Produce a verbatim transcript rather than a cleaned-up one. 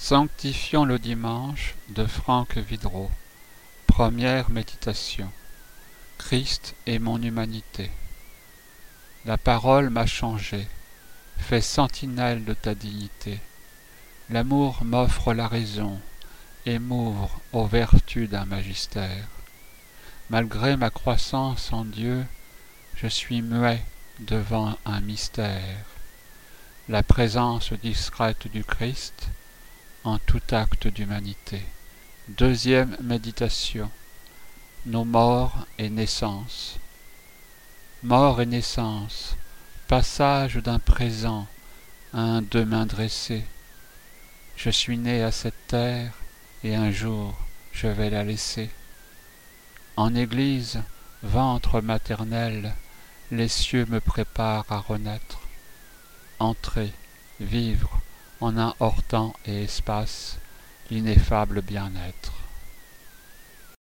Sanctifions le dimanche de Franck Vidreau. Première méditation. Christ est mon humanité. La parole m'a changé, fait sentinelle de ta dignité. L'amour m'offre la raison et m'ouvre aux vertus d'un magistère. Malgré ma croissance en Dieu, je suis muet devant un mystère. La présence discrète du Christ en tout acte d'humanité. Deuxième méditation. Nos morts et naissance. Mort et naissance, passage d'un présent à un demain dressé. Je suis né à cette terre et un jour je vais la laisser. En Église, ventre maternel, les cieux me préparent à renaître. Entrer, vivre en un hors-temps et espace, l'ineffable bien-être.